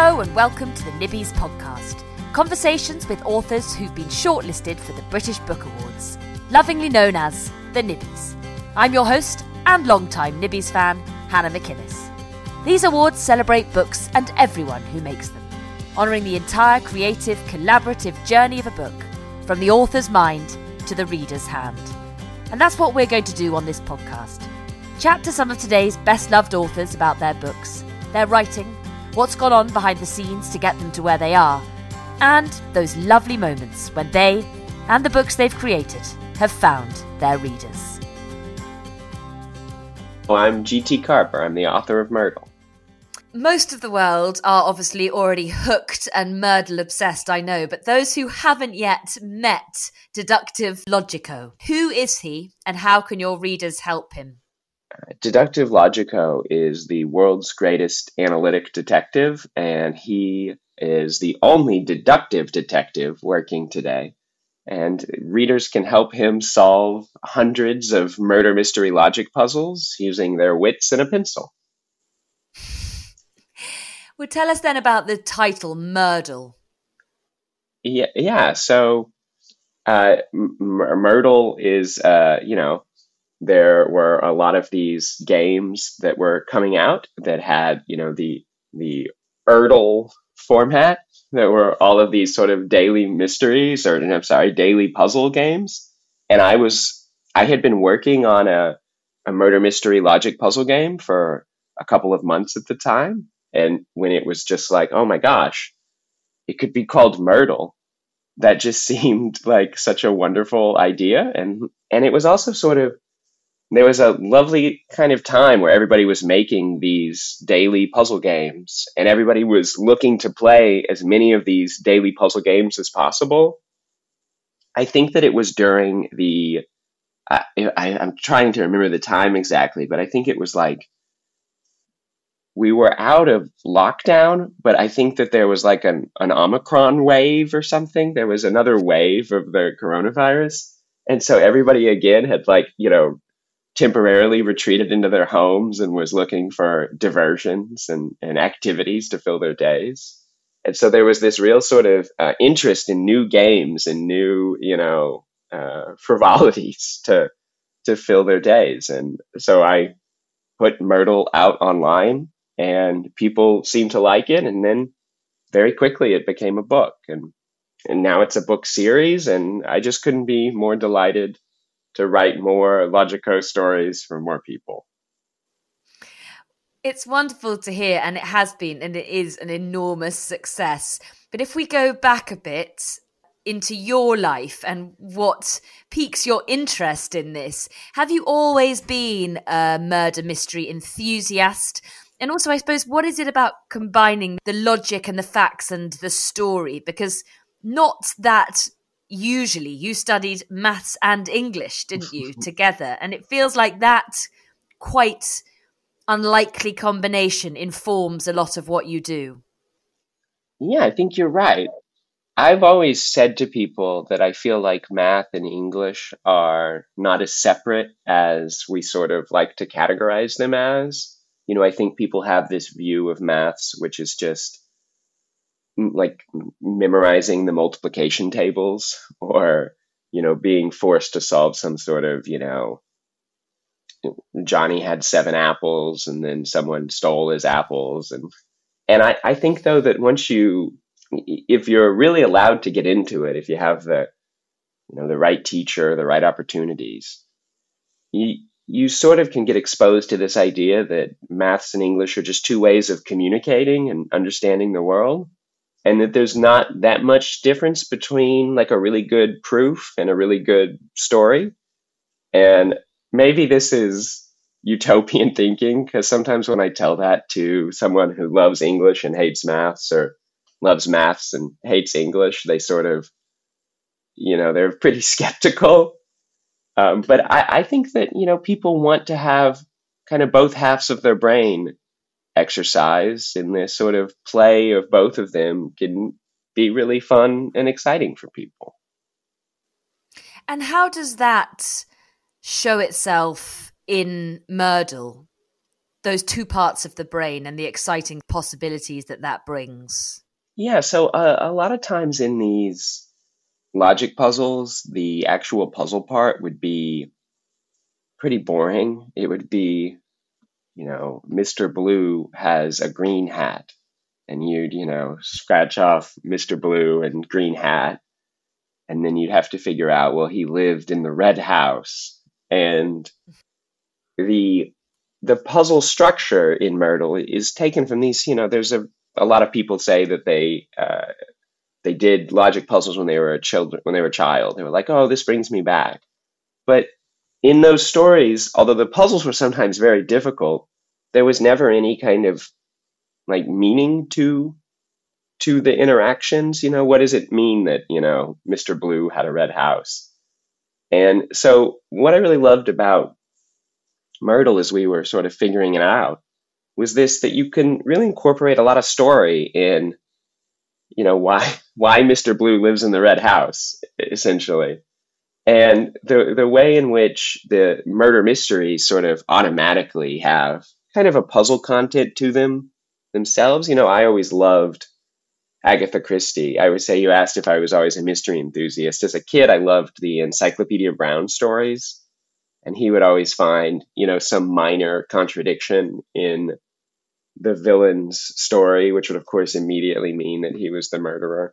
Hello and welcome to the Nibbies podcast. Conversations with authors who've been shortlisted for the British Book Awards, lovingly known as the Nibbies. I'm your host and longtime Nibbies fan, Hannah McInnes. These awards celebrate books and everyone who makes them, honouring the entire creative, collaborative journey of a book, from the author's mind to the reader's hand. And that's what we're going to do on this podcast. Chat to some of today's best-loved authors about their books, their writing, what's gone on behind the scenes to get them to where they are, and those lovely moments when they, and the books they've created, have found their readers. Well, I'm G.T. Carper. I'm the author of Myrtle. Most of the world are obviously already hooked and Myrtle obsessed, I know, but those who haven't yet met Deductive Logico, who is he and how can your readers help him? Deductive Logico is the world's greatest analytic detective, and he is the only deductive detective working today. And readers can help him solve hundreds of murder mystery logic puzzles using their wits and a pencil. Well, tell us then about the title, Myrtle. Yeah. So Myrtle is, there were a lot of these games that were coming out that had, the Erdle format. There were all of these sort of daily mysteries, daily puzzle games. And I had been working on a murder mystery logic puzzle game for a couple of months at the time. And when it was just like, oh my gosh, it could be called Myrtle, that just seemed like such a wonderful idea. And it was also there was a lovely kind of time where everybody was making these daily puzzle games and everybody was looking to play as many of these daily puzzle games as possible. I think that it was during I'm trying to remember the time exactly, but I think it was like we were out of lockdown, but I think that there was like an Omicron wave or something. There was another wave of the coronavirus. And so everybody again had temporarily retreated into their homes and was looking for diversions and activities to fill their days. And so there was this real sort of interest in new games and new, frivolities to fill their days. And so I put Myrtle out online and people seemed to like it. And then very quickly it became a book and now it's a book series. And I just couldn't be more delighted to write more Logico stories for more people. It's wonderful to hear, and it has been, and it is an enormous success. But if we go back a bit into your life and what piques your interest in this, have you always been a murder mystery enthusiast? And also, I suppose, what is it about combining the logic and the facts and the story? Because not that usually you studied maths and English, didn't you, together? And it feels like that quite unlikely combination informs a lot of what you do. Yeah, I think you're right. I've always said to people that I feel like math and English are not as separate as we sort of like to categorize them as. I think people have this view of maths, which is just like memorizing the multiplication tables or, being forced to solve some sort of, Johnny had 7 apples and then someone stole his apples. And I think though that if you're really allowed to get into it, if you have the right teacher, the right opportunities, you sort of can get exposed to this idea that maths and English are just two ways of communicating and understanding the world. And that there's not that much difference between like a really good proof and a really good story. And maybe this is utopian thinking, because sometimes when I tell that to someone who loves English and hates maths, or loves maths and hates English, they sort of, they're pretty skeptical. But I think that, people want to have kind of both halves of their brain exercise, and this sort of play of both of them can be really fun and exciting for people. And how does that show itself in Myrtle? those two parts of the brain and the exciting possibilities that brings? Yeah, so a lot of times in these logic puzzles, the actual puzzle part would be pretty boring. It would be, Mr. Blue has a green hat, and you'd, scratch off Mr. Blue and green hat, and then you'd have to figure out, well, he lived in the red house. And the puzzle structure in Myrtle is taken from these, there's a lot of people say that they did logic puzzles when they were a child. They were like, oh, this brings me back. But in those stories, although the puzzles were sometimes very difficult, there was never any kind of like meaning to the interactions. What does it mean that, Mr. Blue had a red house? And so what I really loved about Myrtle as we were sort of figuring it out was this, that you can really incorporate a lot of story in, why Mr. Blue lives in the red house, essentially. And the way in which the murder mysteries sort of automatically have kind of a puzzle content to them themselves. I always loved Agatha Christie. I would say, you asked if I was always a mystery enthusiast. As a kid, I loved the Encyclopedia Brown stories. And he would always find, some minor contradiction in the villain's story, which would, of course, immediately mean that he was the murderer.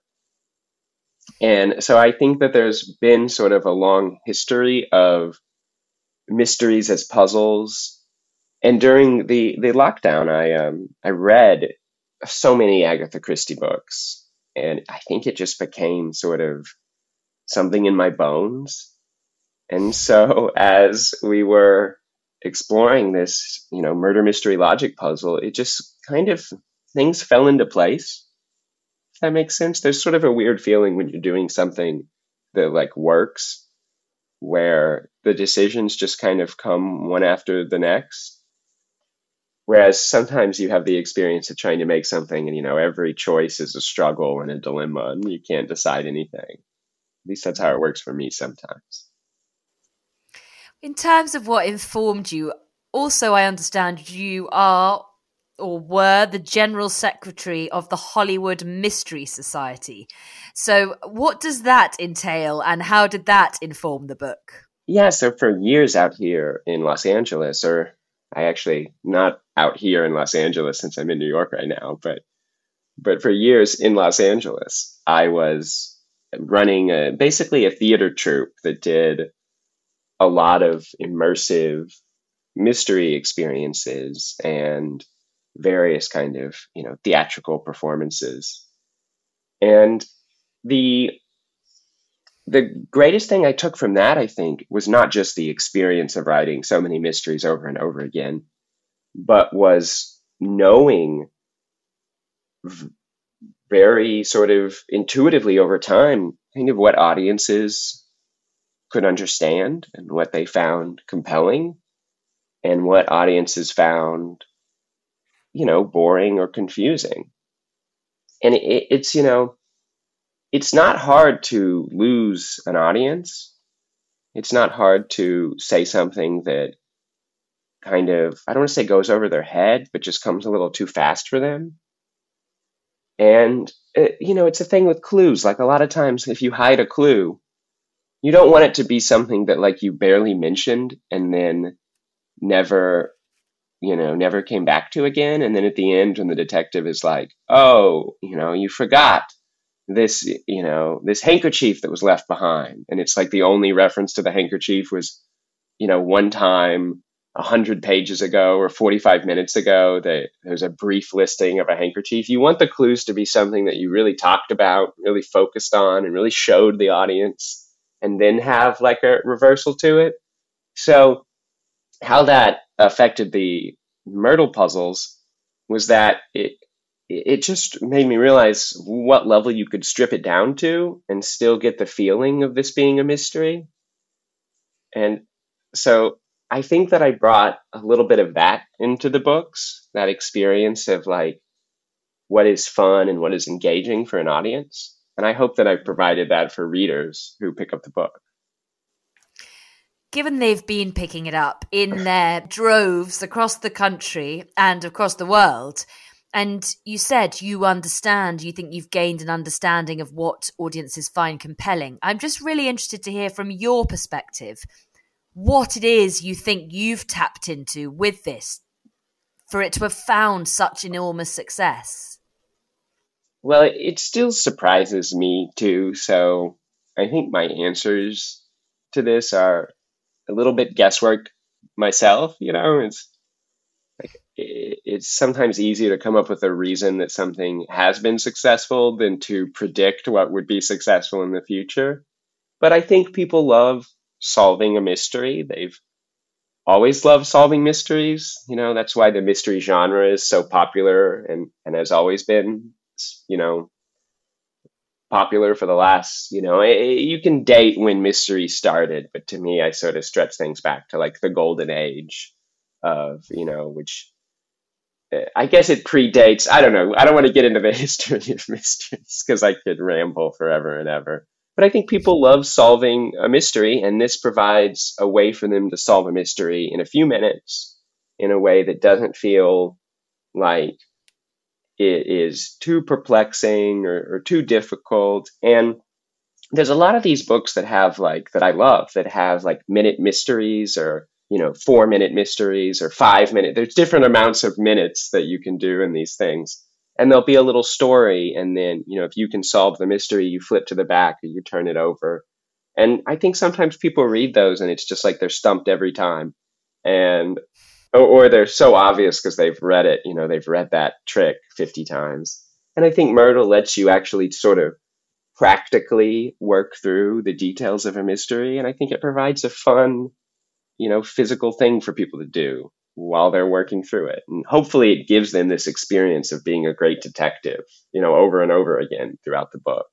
And so I think that there's been sort of a long history of mysteries as puzzles. And during the lockdown, I read so many Agatha Christie books, and I think it just became sort of something in my bones. And so as we were exploring this, murder mystery logic puzzle, it just kind of, things fell into place. If that makes sense. There's sort of a weird feeling when you're doing something that like works, where the decisions just kind of come one after the next. Whereas sometimes you have the experience of trying to make something and, every choice is a struggle and a dilemma and you can't decide anything. At least that's how it works for me sometimes. In terms of what informed you, also I understand you are or were the General Secretary of the Hollywood Mystery Society. So what does that entail and how did that inform the book? Yeah, so for years out here in Los Angeles, or I actually not out here in Los Angeles since I'm in New York right now, but for years in Los Angeles, I was running basically a theater troupe that did a lot of immersive mystery experiences and various kind of, theatrical performances. And the greatest thing I took from that, I think, was not just the experience of writing so many mysteries over and over again, but was knowing very sort of intuitively over time kind of what audiences could understand and what they found compelling and what audiences found, boring or confusing. And it's, it's not hard to lose an audience. It's not hard to say something that kind of, I don't want to say goes over their head, but just comes a little too fast for them. And, it's a thing with clues. Like a lot of times if you hide a clue, you don't want it to be something that like you barely mentioned and then never came back to again. And then at the end, when the detective is like, oh, you forgot this, this handkerchief that was left behind. And it's like the only reference to the handkerchief was, one time 100 pages ago or 45 minutes ago, that there's a brief listing of a handkerchief. You want the clues to be something that you really talked about, really focused on, and really showed the audience, and then have like a reversal to it. So how that affected the Myrtle puzzles was that it just made me realize what level you could strip it down to and still get the feeling of this being a mystery. And so I think that I brought a little bit of that into the books, that experience of like what is fun and what is engaging for an audience. And I hope that I've provided that for readers who pick up the book. given they've been picking it up in their droves across the country and across the world, and you said you think you've gained an understanding of what audiences find compelling. I'm just really interested to hear from your perspective what it is you think you've tapped into with this for it to have found such enormous success. Well, it still surprises me too. So I think my answers to this are a little bit guesswork myself. It's sometimes easier to come up with a reason that something has been successful than to predict what would be successful in the future. But I think people love solving a mystery. They've always loved solving mysteries. That's why the mystery genre is so popular and has always been, popular for the last, you can date when mystery started, but to me, I sort of stretch things back to like the golden age of, which I guess it predates. I don't know. I don't want to get into the history of mysteries because I could ramble forever and ever. But I think people love solving a mystery, and this provides a way for them to solve a mystery in a few minutes in a way that doesn't feel like it is too perplexing or too difficult. And there's a lot of these books that have that I love, that have like minute mysteries or 4-minute mysteries or 5-minute. There's different amounts of minutes that you can do in these things. And there'll be a little story. And then, if you can solve the mystery, you flip to the back or you turn it over. And I think sometimes people read those and it's just like they're stumped every time. And, or they're so obvious because they've read it, they've read that trick 50 times. And I think Myrtle lets you actually sort of practically work through the details of a mystery. And I think it provides a fun, physical thing for people to do while they're working through it. And hopefully it gives them this experience of being a great detective, over and over again throughout the book.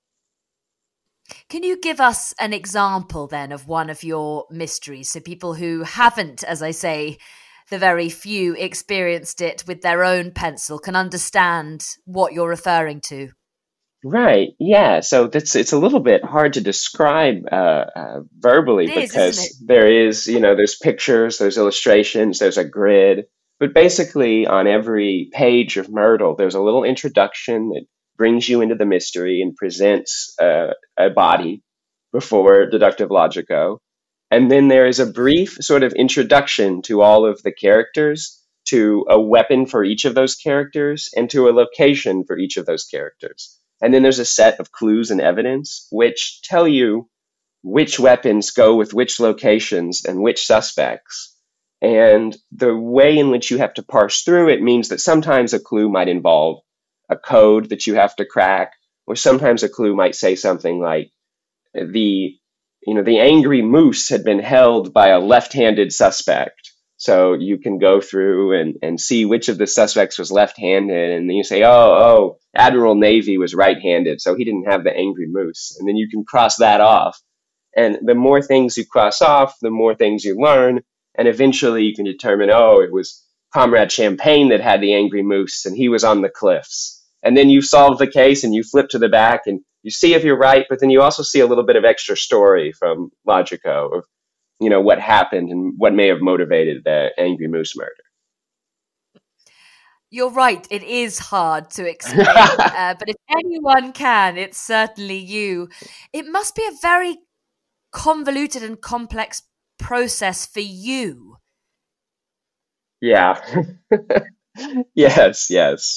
Can you give us an example then of one of your mysteries so people who haven't, as I say, the very few experienced it with their own pencil can understand what you're referring to? Right. Yeah. So it's a little bit hard to describe verbally because there is, there's pictures, there's illustrations, there's a grid. But basically on every page of Myrtle, there's a little introduction that brings you into the mystery and presents a body before Deductive Logico. And then there is a brief sort of introduction to all of the characters, to a weapon for each of those characters, and to a location for each of those characters. And then there's a set of clues and evidence which tell you which weapons go with which locations and which suspects. And the way in which you have to parse through it means that sometimes a clue might involve a code that you have to crack, or sometimes a clue might say something like the angry moose had been held by a left-handed suspect. So you can go through and see which of the suspects was left-handed, and then you say, oh, Admiral Navy was right-handed, so he didn't have the angry moose. And then you can cross that off. And the more things you cross off, the more things you learn. And eventually you can determine, it was Comrade Champagne that had the angry moose, and he was on the cliffs. And then you solve the case, and you flip to the back, and you see if you're right, but then you also see a little bit of extra story from Logico of what happened and what may have motivated the angry moose murder. You're right. It is hard to explain, but if anyone can, it's certainly you. It must be a very convoluted and complex process for you. Yeah. Yes.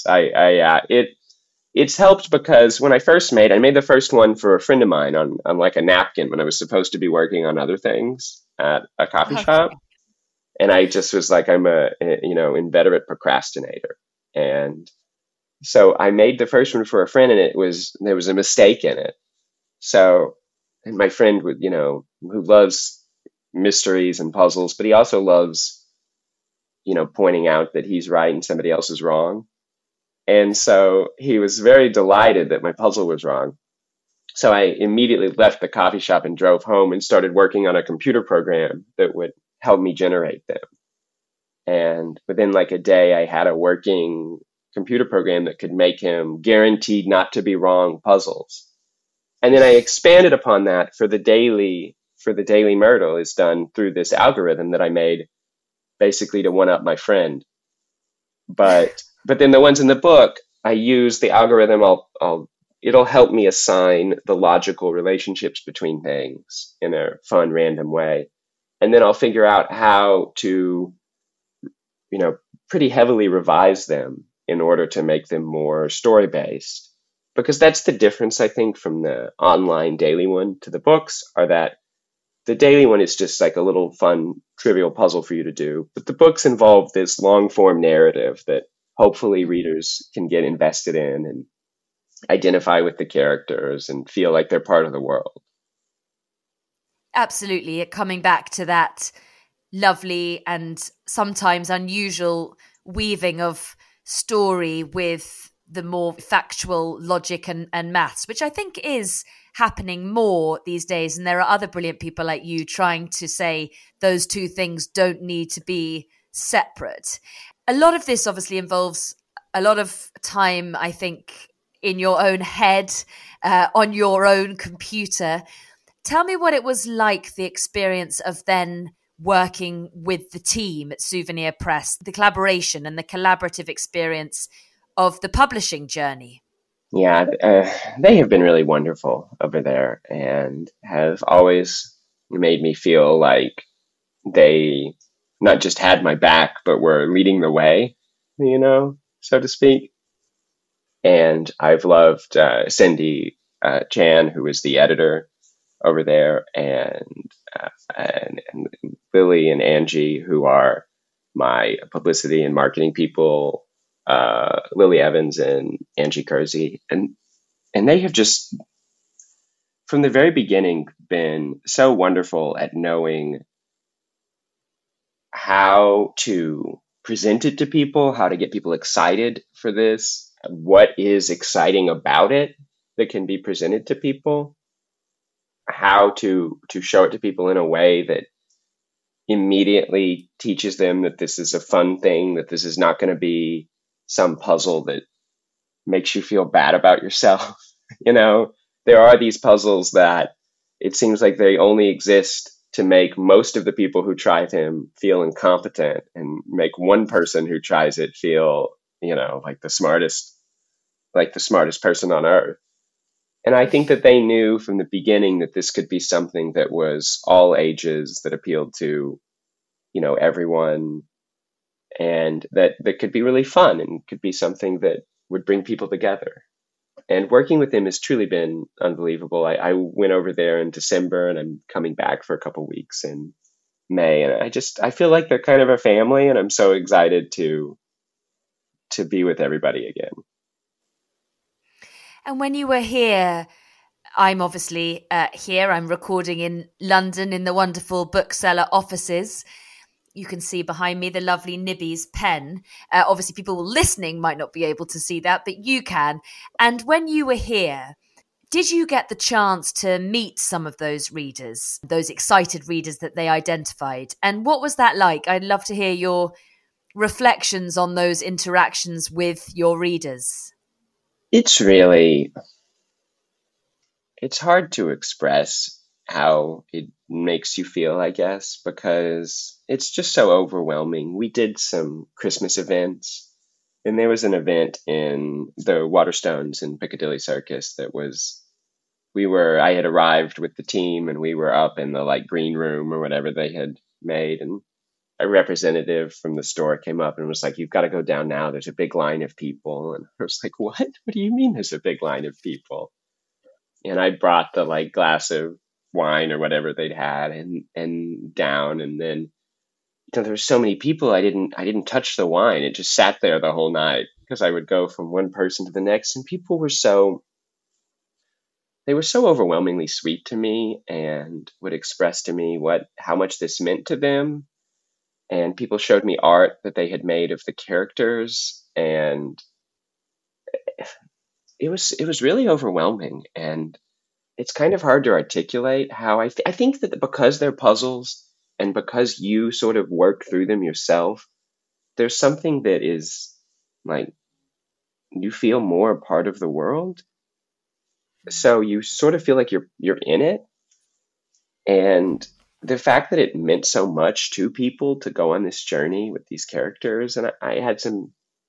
It's helped because when I made the first one for a friend of mine on like a napkin when I was supposed to be working on other things at a coffee shop. And I just was like, I'm a, inveterate procrastinator. And so I made the first one for a friend, and there was a mistake in it. So, and my friend would, who loves mysteries and puzzles, but he also loves, pointing out that he's right and somebody else is wrong. And so he was very delighted that my puzzle was wrong. So I immediately left the coffee shop and drove home and started working on a computer program that would help me generate them. And within like a day, I had a working computer program that could make him guaranteed not to be wrong puzzles. And then I expanded upon that for the daily for the Daily Myrtle is done through this algorithm that I made basically to one up my friend. But then the ones in the book, I use the algorithm. It'll help me assign the logical relationships between things in a fun, random way. And then I'll figure out how to, pretty heavily revise them in order to make them more story based. Because that's the difference, I think, from the online daily one to the books, are that the daily one is just like a little fun, trivial puzzle for you to do. But the books involve this long form narrative that hopefully readers can get invested in and identify with the characters and feel like they're part of the world. Absolutely. Coming back to that lovely and sometimes unusual weaving of story with the more factual logic and maths, which I think is happening more these days. And there are other brilliant people like you trying to say those two things don't need to be separate. A lot of this obviously involves a lot of time, I think, in your own head, on your own computer. Tell me what it was like, the experience of then working with the team at Souvenir Press, the collaboration and the collaborative experience of the publishing journey. Yeah, they have been really wonderful over there and have always made me feel like they not just had my back, but were leading the way, so to speak. And I've loved Cindy Chan, who is the editor over there, and Lily and Angie, who are my publicity and marketing people, Lily Evans and Angie Kersey. And they have just, from the very beginning, been so wonderful at knowing how to present it to people, how to get people excited for this, what is exciting about it that can be presented to people, how to show it to people in a way that immediately teaches them that this is a fun thing, that this is not going to be some puzzle that makes you feel bad about yourself. There are these puzzles that it seems like they only exist to make most of the people who try them feel incompetent and make one person who tries it feel, like the smartest person on earth. And I think that they knew from the beginning that this could be something that was all ages, that appealed to, everyone, and that could be really fun and could be something that would bring people together. And working with them has truly been unbelievable. I went over there in December, and I'm coming back for a couple weeks in May. And I feel like they're kind of a family, and I'm so excited to be with everybody again. And when you were here, I'm obviously here. I'm recording in London in the wonderful Bookseller offices. You can see behind me the lovely Nibby's pen. Obviously, people listening might not be able to see that, but you can. And when you were here, did you get the chance to meet some of those readers, those excited readers that they identified? And what was that like? I'd love to hear your reflections on those interactions with your readers. It's hard to express how it makes you feel, I guess, because it's just so overwhelming. We did some Christmas events, and there was an event in the Waterstones in Piccadilly Circus I had arrived with the team, and we were up in the green room or whatever they had made, and a representative from the store came up and was like, "You've got to go down now. There's a big line of people." And I was like, "What? What do you mean there's a big line of people?" And I brought the glass of wine or whatever they'd had and down, and then there were so many people, I didn't touch the wine. It just sat there the whole night because I would go from one person to the next, and people were so overwhelmingly sweet to me and would express to me how much this meant to them. And people showed me art that they had made of the characters, and it was really overwhelming. And it's kind of hard to articulate how I think that because they're puzzles and because you sort of work through them yourself, there's something that is you feel more a part of the world. So you sort of feel like you're in it. And the fact that it meant so much to people to go on this journey with these characters, and I had some,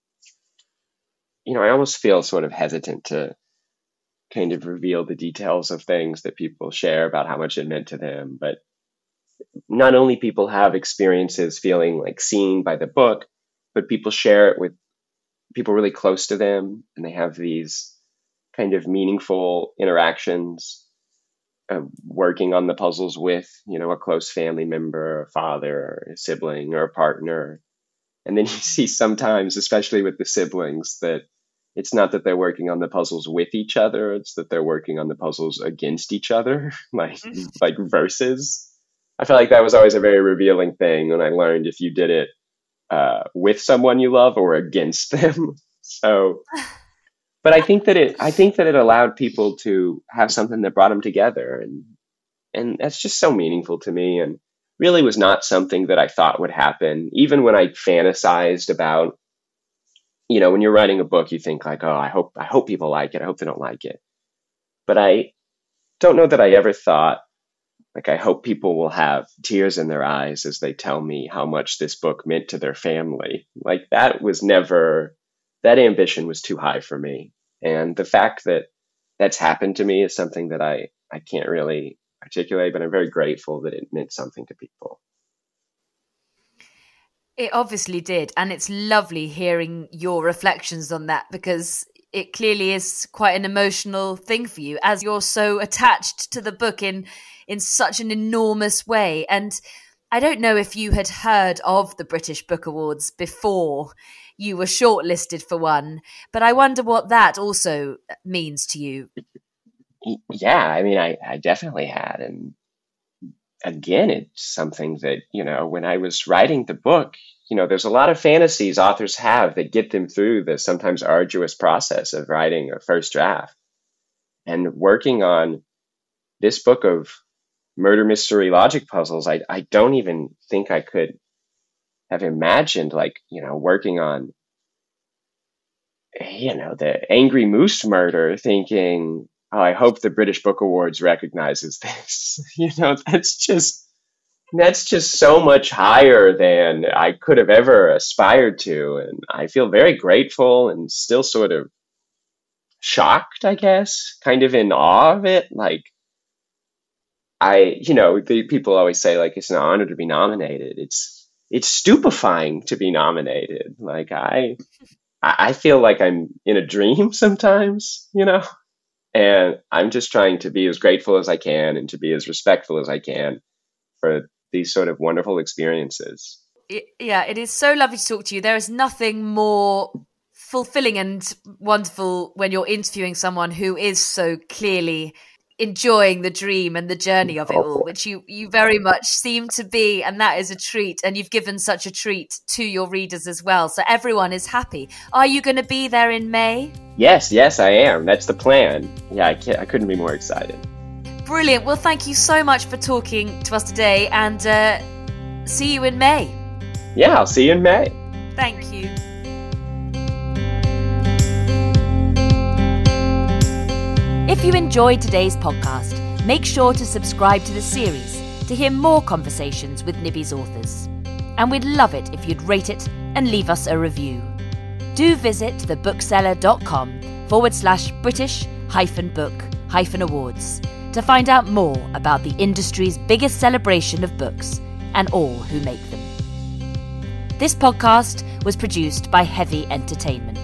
I almost feel sort of hesitant to kind of reveal the details of things that people share about how much it meant to them. But not only people have experiences feeling like seen by the book, but people share it with people really close to them, and they have these kind of meaningful interactions working on the puzzles with, a close family member, a father, or a sibling, or a partner. And then you see sometimes, especially with the siblings, that it's not that they're working on the puzzles with each other, it's that they're working on the puzzles against each other, like versus. I feel like that was always a very revealing thing when I learned if you did it with someone you love or against them. So, but I think that it allowed people to have something that brought them together, and that's just so meaningful to me, and really was not something that I thought would happen. Even when I fantasized about, when you're writing a book, you think like, oh, I hope people like it. I hope they don't like it. But I don't know that I ever thought, like, I hope people will have tears in their eyes as they tell me how much this book meant to their family. Like, that ambition was too high for me. And the fact that that's happened to me is something that I can't really articulate, but I'm very grateful that it meant something to people. It obviously did. And it's lovely hearing your reflections on that, because it clearly is quite an emotional thing for you, as you're so attached to the book in such an enormous way. And I don't know if you had heard of the British Book Awards before you were shortlisted for one, but I wonder what that also means to you. Yeah, I mean, I definitely had. And again, it's something that, when I was writing the book, there's a lot of fantasies authors have that get them through the sometimes arduous process of writing a first draft. And working on this book of murder mystery logic puzzles, I don't even think I could have imagined, working on, the Angry Moose murder, thinking, oh, I hope the British Book Awards recognizes this. That's just so much higher than I could have ever aspired to. And I feel very grateful and still sort of shocked, I guess, kind of in awe of it. Like, the people always say, like, it's an honor to be nominated. It's stupefying to be nominated. Like, I feel like I'm in a dream sometimes, and I'm just trying to be as grateful as I can and to be as respectful as I can for these sort of wonderful experiences. Yeah, it is so lovely to talk to you. There is nothing more fulfilling and wonderful when you're interviewing someone who is so clearly enjoying the dream and the journey of it all, which you very much seem to be, and that is a treat. And you've given such a treat to your readers as well, so everyone is happy. Are you going to be there in May? Yes, I am. That's the plan. Yeah, I couldn't be more excited. Brilliant. Well, thank you so much for talking to us today, and see you in May. Yeah, I'll see you in May. Thank you. If you enjoyed today's podcast, make sure to subscribe to the series to hear more conversations with Nibby's authors. And we'd love it if you'd rate it and leave us a review. Do visit thebookseller.com/British-book-awards to find out more about the industry's biggest celebration of books and all who make them. This podcast was produced by Heavy Entertainment.